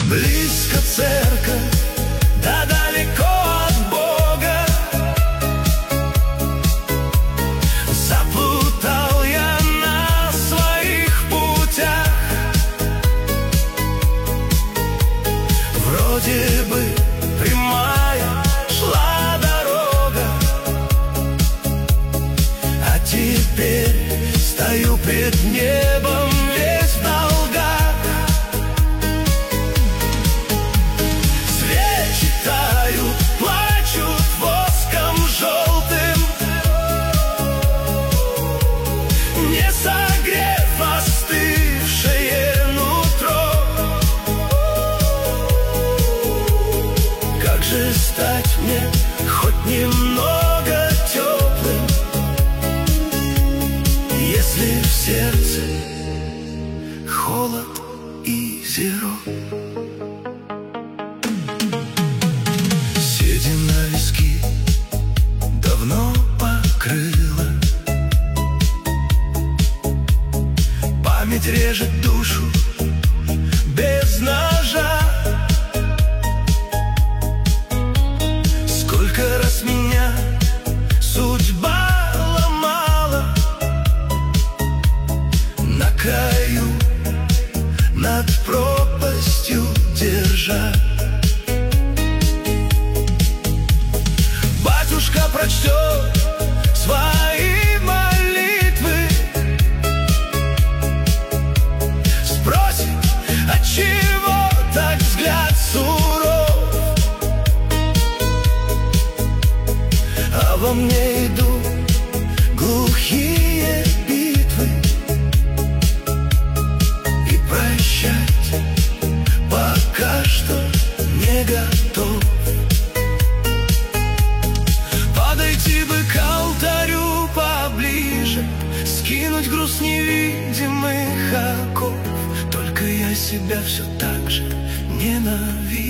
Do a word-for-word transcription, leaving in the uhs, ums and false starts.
Близко церковь, да далеко от Бога. Заплутал я на своих путях. Вроде бы прямая шла дорога, а теперь стою пред небом весь в долгах. Свечи тают, плачут воском желтым, не согрев остывшее нутро. Как же стать мне хоть немного теплым, если в сердце холод и зеро? Седина виски давно покрыла, память режет душу без ножа. Сколько раз меня судьба ломала, на краю, над пропастью держа. Батюшка прочтет свои молитвы, спросит, отчего так взгляд суров, а во мне идут глухие битвы, и прощать пока что не готов. Подойти бы к алтарю поближе, скинуть груз невидимых оков, только я себя все так же ненавижу.